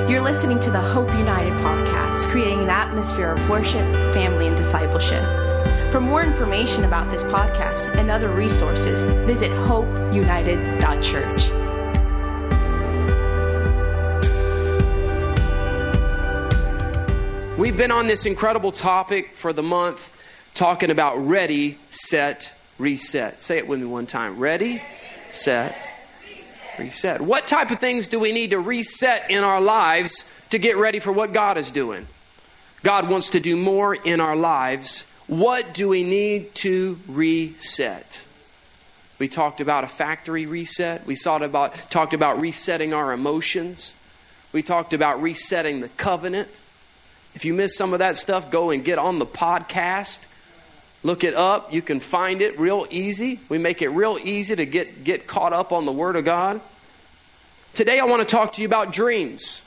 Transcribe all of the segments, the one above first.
You're listening to the Hope United podcast, creating an atmosphere of worship, family, and discipleship. For more information about this podcast and other resources, visit hopeunited.church. We've been on this incredible topic for the month, talking about ready, set, reset. Say it with me one time. Ready, set, reset. What type of things do we need to reset in our lives to get ready for what God is doing? God wants to do more in our lives. What do we need to reset? We talked about a factory reset. We talked about resetting our emotions. We talked about resetting the covenant. If you missed some of that stuff, go and get on the podcast. Look it up. You can find it real easy. We make it real easy to get caught up on the Word of God. Today I want to talk to you about dreams.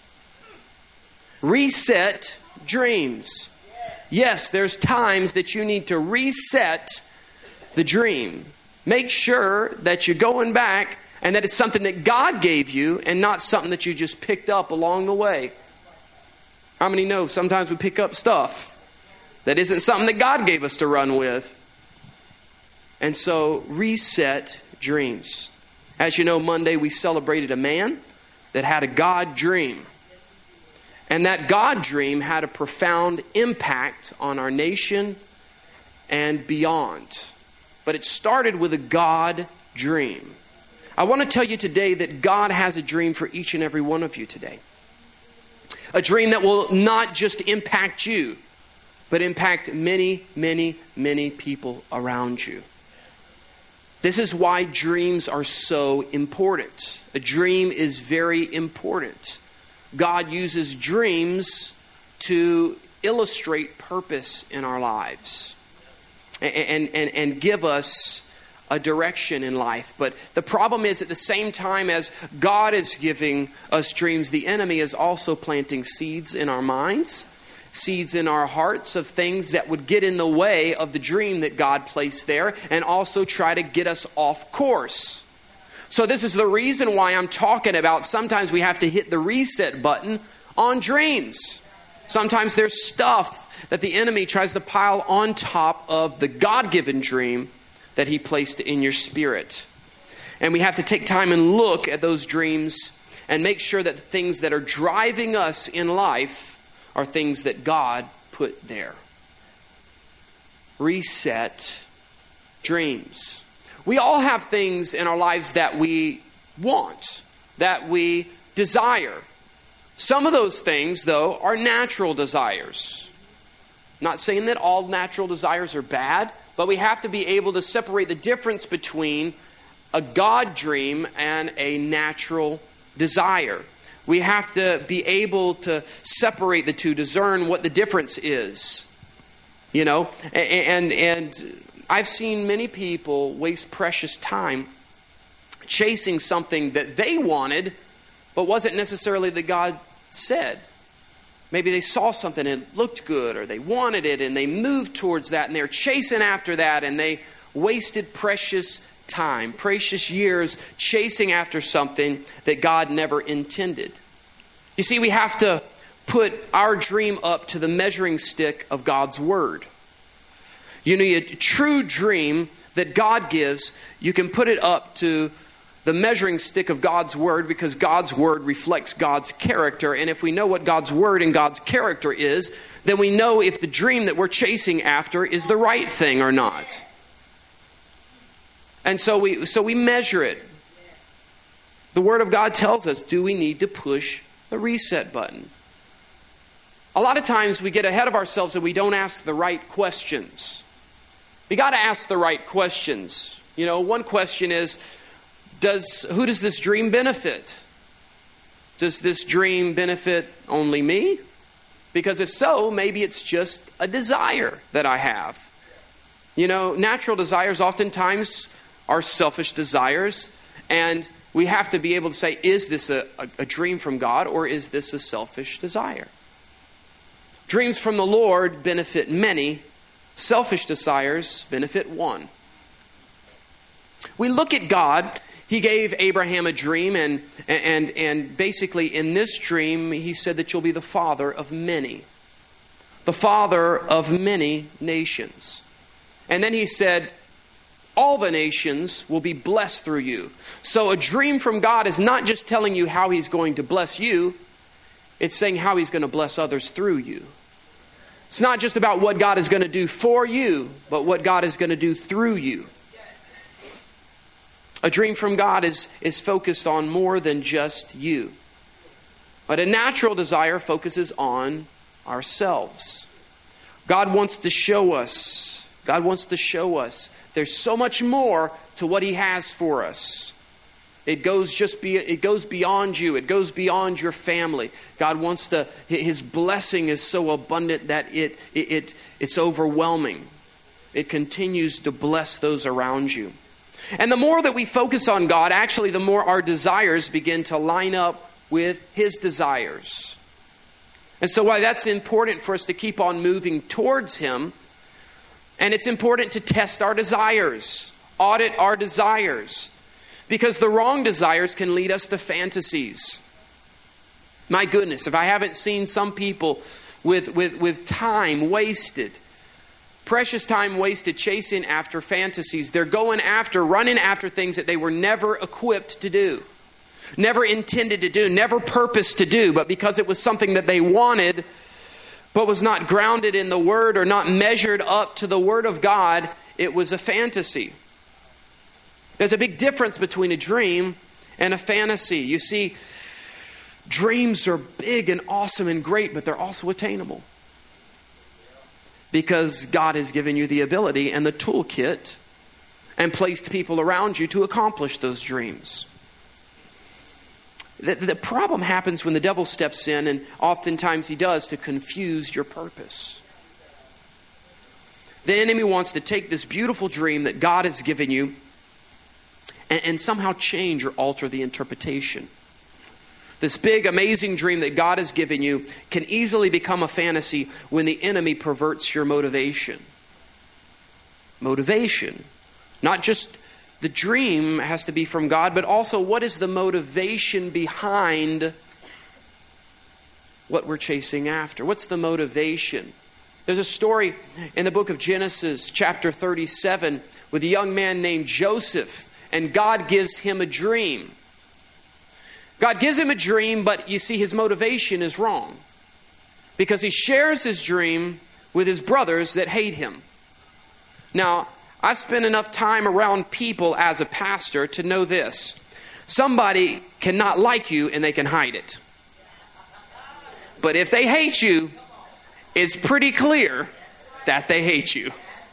Reset dreams. Yes, there's times that you need to reset the dream. Make sure that you're going back and that it's something that God gave you and not something that you just picked up along the way. How many know sometimes we pick up stuff that isn't something that God gave us to run with? And so, reset dreams. As you know, Monday we celebrated a man that had a God dream. And that God dream had a profound impact on our nation and beyond. But it started with a God dream. I want to tell you today that God has a dream for each and every one of you today. A dream that will not just impact you, but impact many, many, many people around you. This is why dreams are so important. A dream is very important. God uses dreams to illustrate purpose in our lives and give us a direction in life. But the problem is, at the same time as God is giving us dreams, the enemy is also planting seeds in our minds, seeds in our hearts of things that would get in the way of the dream that God placed there and also try to get us off course. So this is the reason why I'm talking about sometimes we have to hit the reset button on dreams. Sometimes there's stuff that the enemy tries to pile on top of the God-given dream that he placed in your spirit. And we have to take time and look at those dreams and make sure that the things that are driving us in life are things that God put there. Reset dreams. We all have things in our lives that we want, that we desire. Some of those things, though, are natural desires. Not saying that all natural desires are bad, but we have to be able to separate the difference between a God dream and a natural desire. We have to be able to separate the two, discern what the difference is. You know, and I've seen many people waste precious time chasing something that they wanted, but wasn't necessarily that God said. Maybe they saw something and it looked good, or they wanted it and they moved towards that and they're chasing after that, and they wasted precious time, precious years chasing after something that God never intended. You see, we have to put our dream up to the measuring stick of God's Word. You know, a true dream that God gives, you can put it up to the measuring stick of God's Word, because God's Word reflects God's character. And if we know what God's Word and God's character is, then we know if the dream that we're chasing after is the right thing or not. And so we measure it. The Word of God tells us, do we need to push the reset button? A lot of times we get ahead of ourselves and we don't ask the right questions. We got to ask the right questions. You know, one question is, who does this dream benefit? Does this dream benefit only me? Because if so, maybe it's just a desire that I have. You know, natural desires oftentimes are selfish desires, and we have to be able to say, is this a dream from God, or is this a selfish desire? Dreams from the Lord benefit many. Selfish desires benefit one. We look at God He gave Abraham a dream, and basically in this dream, he said that you'll be the father of many. The father of many nations. And then he said, all the nations will be blessed through you. So a dream from God is not just telling you how he's going to bless you. It's saying how he's going to bless others through you. It's not just about what God is going to do for you, but what God is going to do through you. A dream from God is focused on more than just you. But a natural desire focuses on ourselves. God wants to show us. God wants to show us there's so much more to what he has for us. It goes beyond you. It goes beyond your family. God wants his blessing is so abundant that it's overwhelming. It continues to bless those around you. And the more that we focus on God, actually the more our desires begin to line up with his desires. And so why that's important for us to keep on moving towards him. And it's important to test our desires, audit our desires, because the wrong desires can lead us to fantasies. My goodness, if I haven't seen some people with time wasted, precious time wasted chasing after fantasies, they're running after things that they were never equipped to do, never intended to do, never purposed to do, but because it was something that they wanted, but was not grounded in the Word or not measured up to the Word of God, it was a fantasy. There's a big difference between a dream and a fantasy. You see, dreams are big and awesome and great, but they're also attainable. Because God has given you the ability and the toolkit and placed people around you to accomplish those dreams. The problem happens when the devil steps in, and oftentimes he does, to confuse your purpose. The enemy wants to take this beautiful dream that God has given you and somehow change or alter the interpretation. This big, amazing dream that God has given you can easily become a fantasy when the enemy perverts your motivation. Motivation. Not just the dream has to be from God, but also what is the motivation behind what we're chasing after? What's the motivation? There's a story in the book of Genesis, chapter 37, with a young man named Joseph, and God gives him a dream. God gives him a dream, but you see his motivation is wrong. Because he shares his dream with his brothers that hate him. Now, I spent enough time around people as a pastor to know this. Somebody cannot like you and they can hide it. But if they hate you, it's pretty clear that they hate you.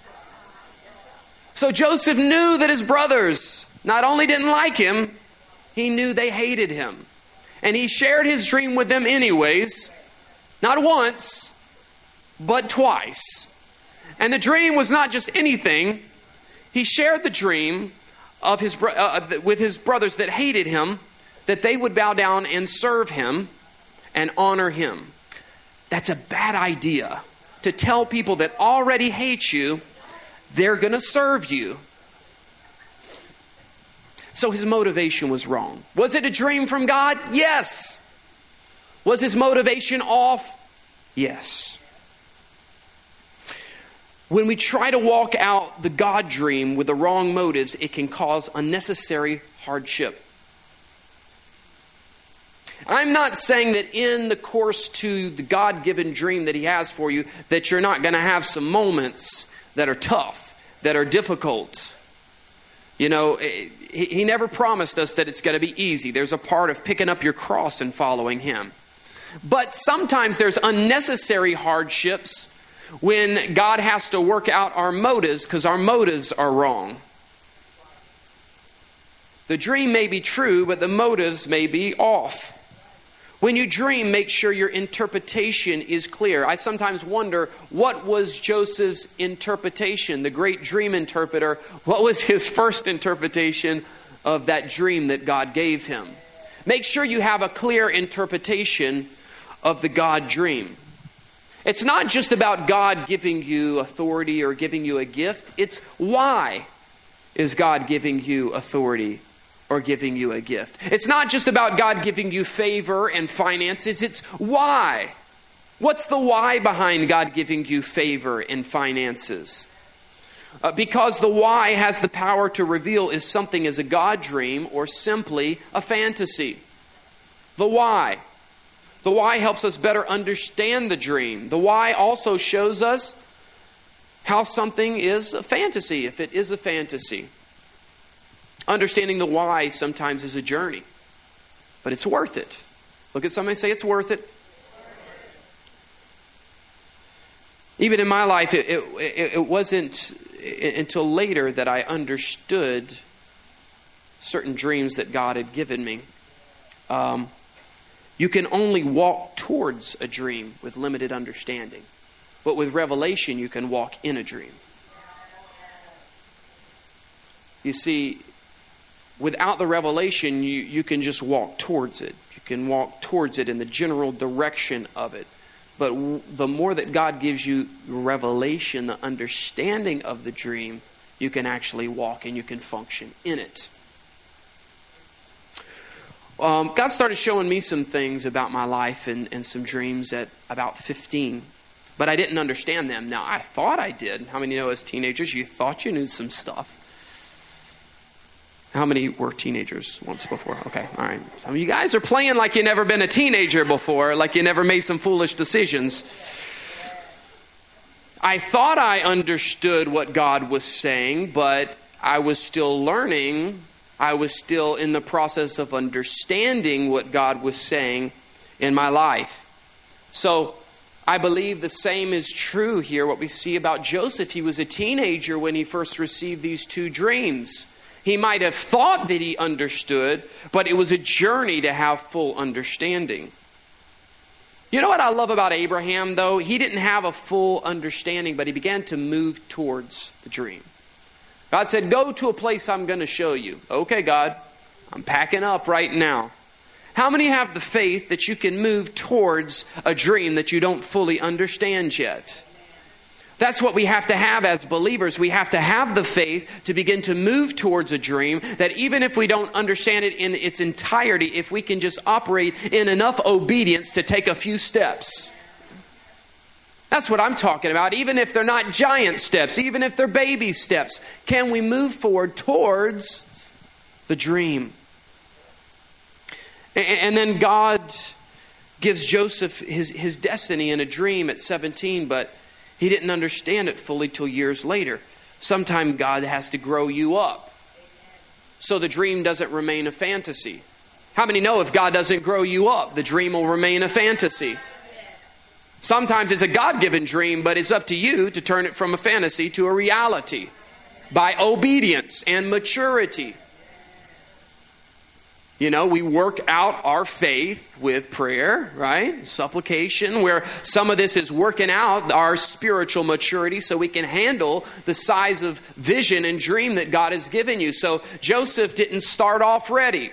So Joseph knew that his brothers not only didn't like him, he knew they hated him. And he shared his dream with them anyways, not once, but twice. And the dream was not just anything. He shared the dream of with his brothers that hated him, that they would bow down and serve him and honor him. That's a bad idea, to tell people that already hate you, they're going to serve you. So his motivation was wrong. Was it a dream from God? Yes. Was his motivation off? Yes. When we try to walk out the God dream with the wrong motives, it can cause unnecessary hardship. I'm not saying that in the course to the God-given dream that he has for you, that you're not going to have some moments that are tough, that are difficult. You know, he never promised us that it's going to be easy. There's a part of picking up your cross and following him. But sometimes there's unnecessary hardships when God has to work out our motives because our motives are wrong. The dream may be true, but the motives may be off. When you dream, make sure your interpretation is clear. I sometimes wonder, what was Joseph's interpretation? The great dream interpreter, what was his first interpretation of that dream that God gave him? Make sure you have a clear interpretation of the God dream. It's not just about God giving you authority or giving you a gift. It's why is God giving you authority or giving you a gift. It's not just about God giving you favor and finances. It's why. What's the why behind God giving you favor and finances? Because the why has the power to reveal if something is a God dream or simply a fantasy. The why. The why helps us better understand the dream. The why also shows us how something is a fantasy, if it is a fantasy. Understanding the why sometimes is a journey, but it's worth it. Look at somebody and say, it's worth it. Even in my life, it wasn't until later that I understood certain dreams that God had given me. You can only walk towards a dream with limited understanding. But with revelation, you can walk in a dream. You see, without the revelation, you can just walk towards it. You can walk towards it in the general direction of it. But the more that God gives you revelation, the understanding of the dream, you can actually walk and you can function in it. God started showing me some things about my life and some dreams at about 15. But I didn't understand them. Now, I thought I did. How many know as teenagers you thought you knew some stuff? How many were teenagers once before? Okay, all right. Some of you guys are playing like you've never been a teenager before, like you never made some foolish decisions. I thought I understood what God was saying, but I was still learning. I was still in the process of understanding what God was saying in my life. So I believe the same is true here, what we see about Joseph. He was a teenager when he first received these two dreams. He might have thought that he understood, but it was a journey to have full understanding. You know what I love about Abraham, though? He didn't have a full understanding, but he began to move towards the dream. God said, go to a place I'm going to show you. Okay, God, I'm packing up right now. How many have the faith that you can move towards a dream that you don't fully understand yet? That's what we have to have as believers. We have to have the faith to begin to move towards a dream that even if we don't understand it in its entirety, if we can just operate in enough obedience to take a few steps. That's what I'm talking about. Even if they're not giant steps, even if they're baby steps, can we move forward towards the dream? And then God gives Joseph his destiny in a dream at 17, but he didn't understand it fully till years later. Sometime God has to grow you up so the dream doesn't remain a fantasy. How many know if God doesn't grow you up, the dream will remain a fantasy? Sometimes it's a God-given dream, but it's up to you to turn it from a fantasy to a reality by obedience and maturity. You know, we work out our faith with prayer, right? Supplication, where some of this is working out our spiritual maturity so we can handle the size of vision and dream that God has given you. So Joseph didn't start off ready.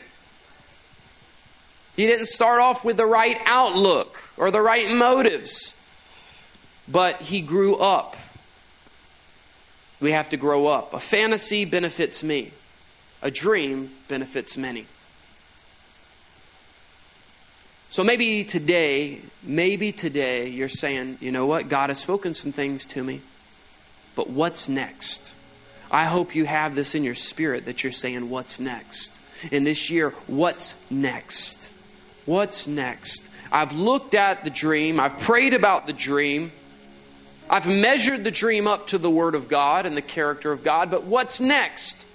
He didn't start off with the right outlook or the right motives, but he grew up. We have to grow up. A fantasy benefits me. A dream benefits many. So maybe today you're saying, you know what? God has spoken some things to me, but what's next? I hope you have this in your spirit that you're saying, what's next? In this year, what's next? What's next? I've looked at the dream. I've prayed about the dream. I've measured the dream up to the Word of God and the character of God, but what's next?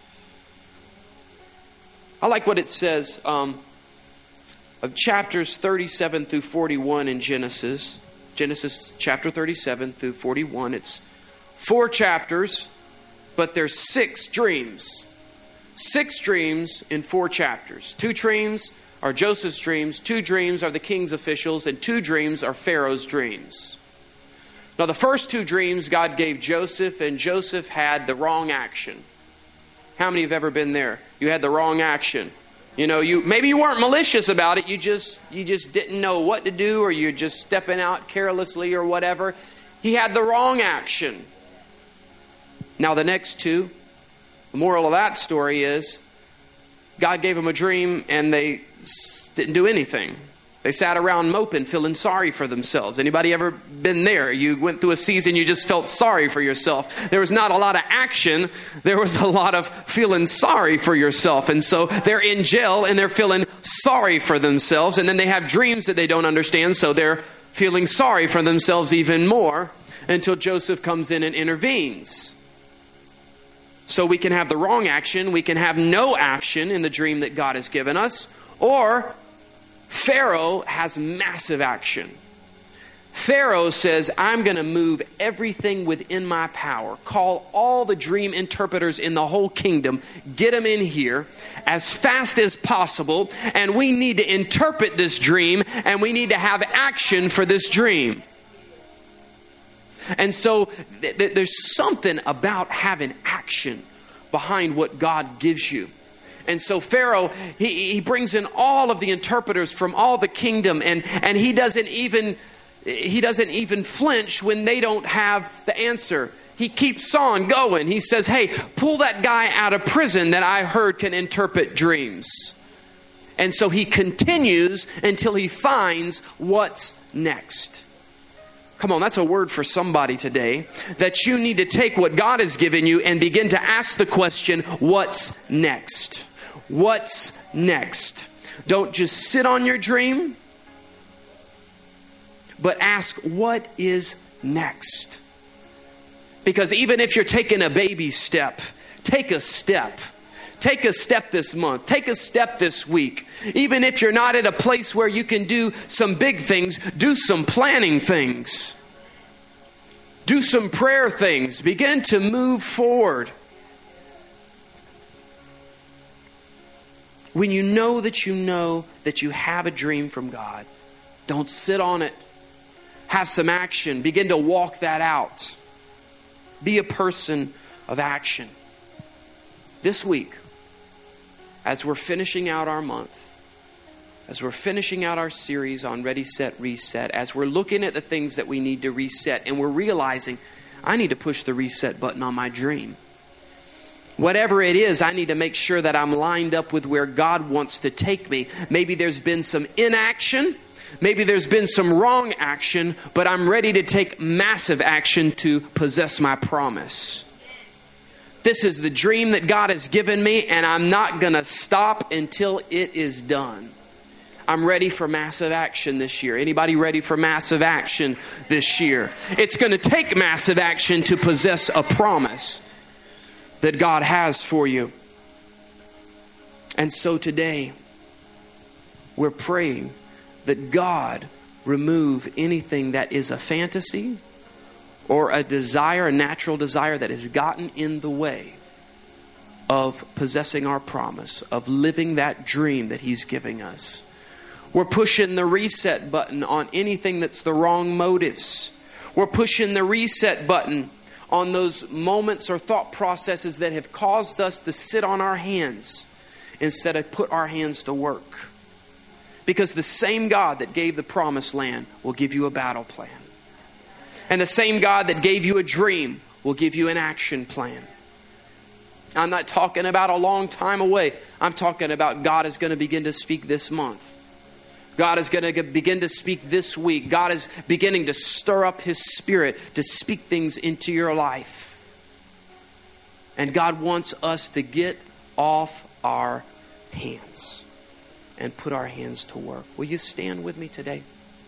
I like what it says of chapters 37 through 41 in Genesis. Genesis chapter 37 through 41. It's 4 chapters, but there's 6 dreams. 6 dreams in 4 chapters. 2 dreams are Joseph's dreams. 2 dreams are the king's officials. And 2 dreams are Pharaoh's dreams. Now the first 2 dreams God gave Joseph, and Joseph had the wrong action. How many have ever been there? You had the wrong action. You know, maybe you weren't malicious about it. You just didn't know what to do, or you're just stepping out carelessly or whatever. He had the wrong action. Now the next 2, the moral of that story is God gave them a dream and they didn't do anything. They sat around moping, feeling sorry for themselves. Anybody ever been there? You went through a season, you just felt sorry for yourself. There was not a lot of action. There was a lot of feeling sorry for yourself. And so they're in jail and they're feeling sorry for themselves. And then they have dreams that they don't understand. So they're feeling sorry for themselves even more until Joseph comes in and intervenes. So we can have the wrong action. We can have no action in the dream that God has given us. Or Pharaoh has massive action. Pharaoh says, I'm going to move everything within my power. Call all the dream interpreters in the whole kingdom. Get them in here as fast as possible. And we need to interpret this dream. And we need to have action for this dream. And so there's something about having action behind what God gives you. And so Pharaoh, he brings in all of the interpreters from all the kingdom, and he doesn't even flinch when they don't have the answer. He keeps on going. He says, hey, pull that guy out of prison that I heard can interpret dreams. And so he continues until he finds what's next. Come on, that's a word for somebody today, that you need to take what God has given you and begin to ask the question, what's next? What's next? Don't just sit on your dream, but ask, what is next? Because even if you're taking a baby step, take a step. Take a step this month. Take a step this week. Even if you're not at a place where you can do some big things, do some planning things. Do some prayer things. Begin to move forward. When you know that you have a dream from God, don't sit on it. Have some action. Begin to walk that out. Be a person of action. This week, as we're finishing out our month, as we're finishing out our series on Ready, Set, Reset, as we're looking at the things that we need to reset, and we're realizing, I need to push the reset button on my dream. Whatever it is, I need to make sure that I'm lined up with where God wants to take me. Maybe there's been some inaction. Maybe there's been some wrong action, but I'm ready to take massive action to possess my promise. This is the dream that God has given me, and I'm not going to stop until it is done. I'm ready for massive action this year. Anybody ready for massive action this year? It's going to take massive action to possess a promise that God has for you. And so today, we're praying that God remove anything that is a fantasy or a desire, a natural desire that has gotten in the way of possessing our promise, of living that dream that He's giving us. We're pushing the reset button on anything that's the wrong motives. We're pushing the reset button on those moments or thought processes that have caused us to sit on our hands instead of put our hands to work. Because the same God that gave the promised land will give you a battle plan. And the same God that gave you a dream will give you an action plan. I'm not talking about a long time away. I'm talking about God is going to begin to speak this month. God is going to begin to speak this week. God is beginning to stir up His Spirit to speak things into your life. And God wants us to get off our hands and put our hands to work. Will you stand with me today?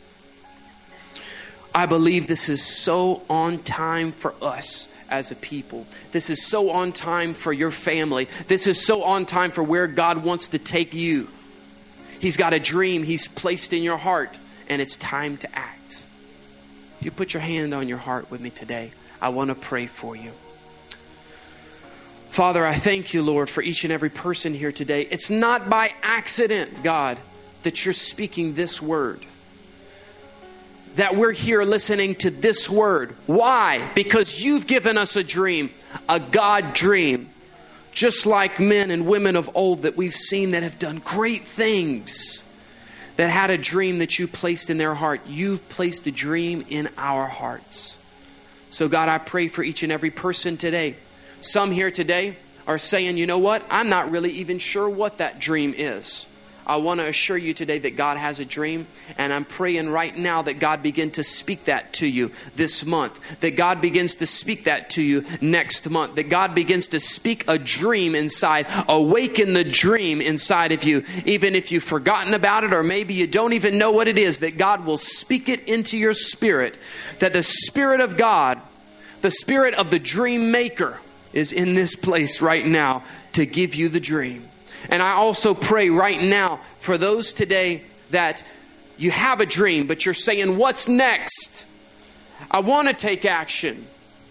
I believe this is so on time for us as a people. This is so on time for your family. This is so on time for where God wants to take you. He's got a dream He's placed in your heart, and it's time to act. You put your hand on your heart with me today. I want to pray for you. Father, I thank you, Lord, for each and every person here today. It's not by accident, God, that you're speaking this word. That we're here listening to this word. Why? Because you've given us a dream, a God dream. Just like men and women of old that we've seen that have done great things, that had a dream that you placed in their heart. You've placed a dream in our hearts. So God, I pray for each and every person today. Some here today are saying, you know what? I'm not really even sure what that dream is. I want to assure you today that God has a dream, and I'm praying right now that God begin to speak that to you this month, that God begins to speak that to you next month, that God begins to speak a dream inside, awaken the dream inside of you, even if you've forgotten about it or maybe you don't even know what it is, that God will speak it into your spirit, that the Spirit of God, the Spirit of the dream maker is in this place right now to give you the dream. And I also pray right now for those today that you have a dream, but you're saying, what's next? I want to take action.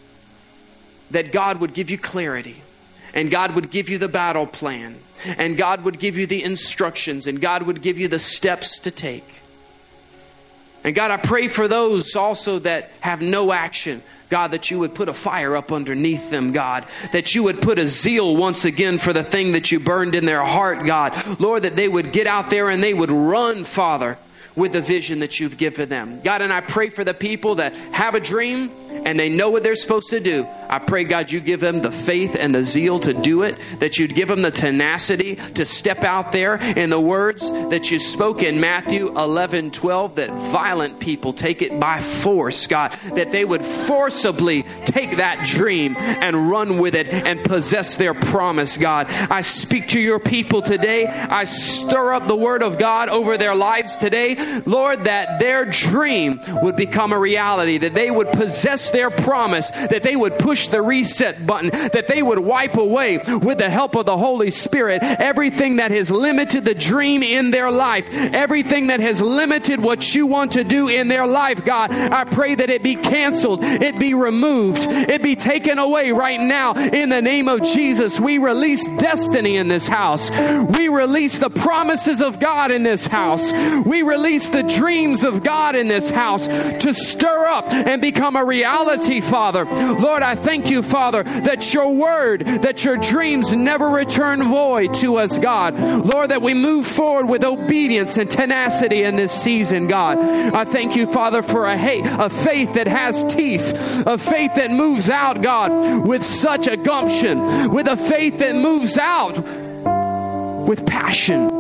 That God would give you clarity, and God would give you the battle plan, and God would give you the instructions, and God would give you the steps to take. And God, I pray for those also that have no action. God, that you would put a fire up underneath them, God. That you would put a zeal once again for the thing that you burned in their heart, God. Lord, that they would get out there and they would run, Father, with the vision that you've given them. God, and I pray for the people that have a dream and they know what they're supposed to do. I pray, God, you give them the faith and the zeal to do it, that you'd give them the tenacity to step out there in the words that you spoke in Matthew 11:12, that violent people take it by force, God, that they would forcibly take that dream and run with it and possess their promise, God. I speak to your people today. I stir up the word of God over their lives today, Lord, that their dream would become a reality, that they would possess their promise, that they would push the reset button, that they would wipe away with the help of the Holy Spirit everything that has limited the dream in their life, everything that has limited what you want to do in their life, God. I pray that it be canceled, it be removed, it be taken away right now in the name of Jesus. We release destiny in this house. We release the promises of God in this house. We release the dreams of God in this house to stir up and become a reality, Father. Lord, I thank you, Father, that your word, that your dreams never return void to us, God. Lord, that we move forward with obedience and tenacity in this season, God. I thank you, Father, for a faith that has teeth, a faith that moves out, God, with such a gumption, with a faith that moves out with passion.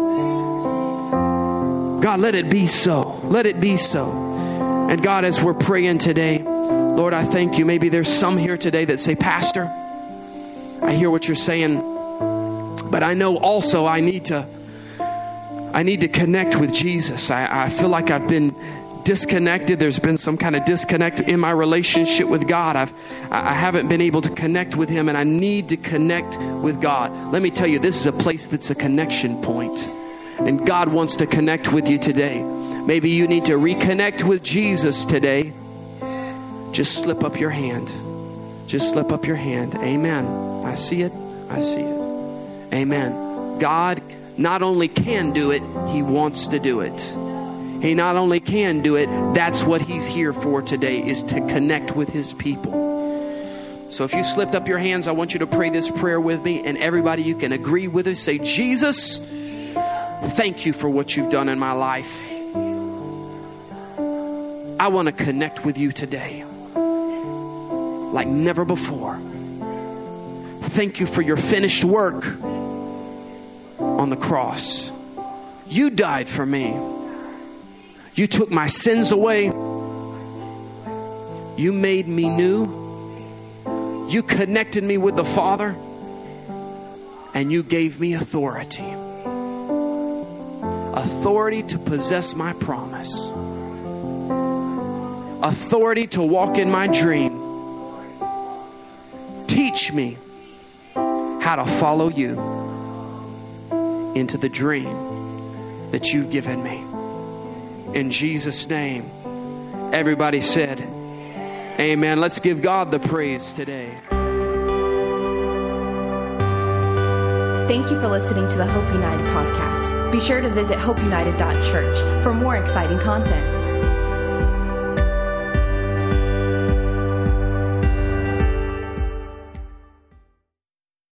God, let it be so. Let it be so. And God, as we're praying today, Lord, I thank you. Maybe there's some here today that say, Pastor, I hear what you're saying, but I know also I need to connect with Jesus. I feel like I've been disconnected. There's been some kind of disconnect in my relationship with God. I haven't been able to connect with him, and I need to connect with God. Let me tell you, this is a place that's a connection point, and God wants to connect with you today. Maybe you need to reconnect with Jesus today. Just slip up your hand. Just slip up your hand. Amen. I see it. I see it. Amen. God not only can do it, he wants to do it. He not only can do it, that's what he's here for today, is to connect with his people. So if you slipped up your hands, I want you to pray this prayer with me, and everybody, you can agree with us. Say, Jesus, thank you for what you've done in my life. I want to connect with you today like never before. Thank you for your finished work on the cross. You died for me. You took my sins away. You made me new. You connected me with the Father. And you gave me authority. Authority to possess my promise. Authority to walk in my dream. Teach me how to follow you into the dream that you've given me. In Jesus' name. Everybody said, amen. Let's give God the praise today. Thank you for listening to the Hope United podcast. Be sure to visit hopeunited.church for more exciting content.